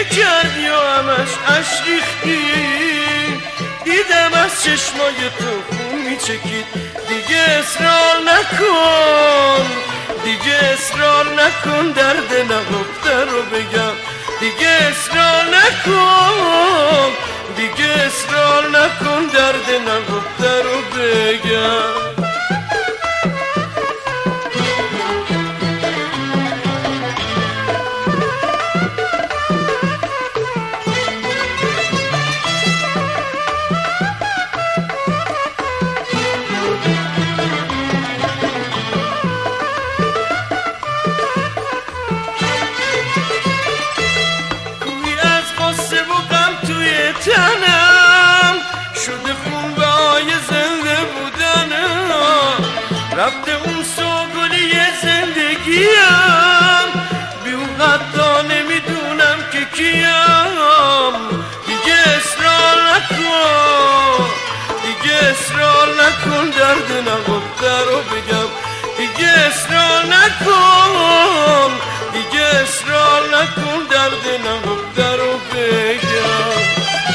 کردی و همش عشق ریختی، دیدم از چشمای تو خون میچکید. دیگه اصرار نکن، دیگه اصرار نکن، درد نهفته رو بگم. دیگه اصرار نکن، دیگه اصرار نکن، درد نهفته رو بگم. تنم شده خون به آی زنده بودنم، رفته اون سوگلی زندگیم، بی اون حتی نمیدونم که کیم. دیگه اصرار نکن، دیگه اصرار نکن، درد نهفته رو بگم. دیگه اصرار نکن، دیگه اصرار نکن، درد نهفته رو بگم.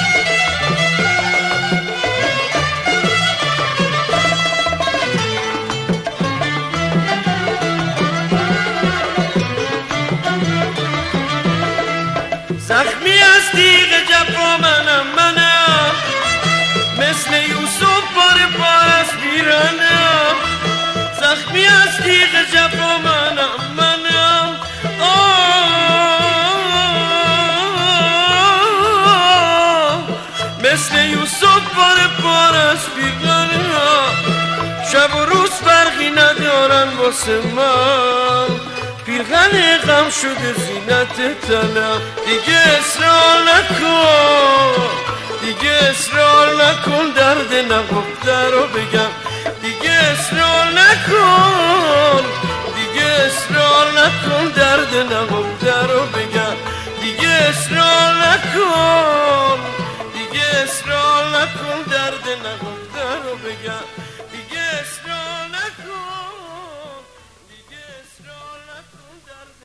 زخمی از تیغ جفا منم، مثل یوسف پاره پاره از پیرنم. زخمی از تیغ جفا منم، مثل یوسف پاره پاره از پیرنم. شب و روز فرقی ندارن واسه من، پیرهن غم شده زینت تنم. دیگه اصرار نکن، دیگه اصرار نکن، درد نهفته رو بگم. دیگه اصرار نکن، دیگه اصرار نکن، درد نهفته رو بگم. دیگه اصرار نکن، دیگه اصرار نکن، درد نهفته رو بگم.